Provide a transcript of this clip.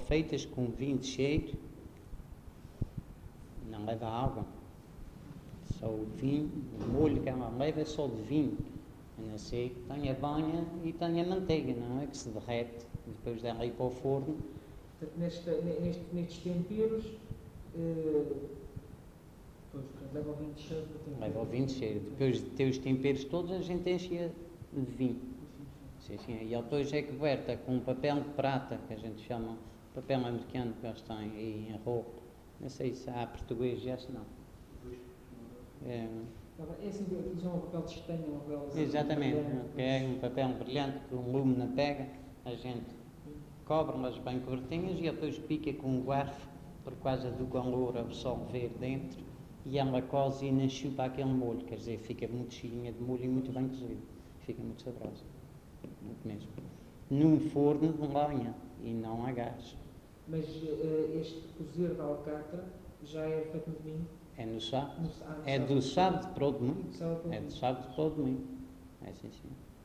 feitas com vinho cheio, não leva água. Só o vinho, o molho que ela leva é só de vinho. A não ser que tenha banha e tenha manteiga, não é? Que se derrete depois dela ir para o forno. Nestes temperos, leva o vinho cheio. Leva o vinho cheio. Depois de ter os temperos todos, a gente enche de vinho. Sim, sim. E depois é coberta com um papel de prata, que a gente chama papel americano, que eles têm aí em roupa. Não sei se há português, já se não. É assim, aqui chama um papel de estanho, um papel assim. Exatamente, é um papel brilhante que o lume não pega, a gente cobre-las bem cobertinhas e depois pica com um garfo por causa do calor absorver dentro e ela cose e não chupa aquele molho, quer dizer, fica muito cheinha de molho e muito bem cozido, fica muito saborosa, muito mesmo. Num forno de lenha e não a gás. Mas este cozer de alcatra já é feito no domingo? É no sábado. É do sábado para o domingo. É do sábado para o domingo. É sim, sim.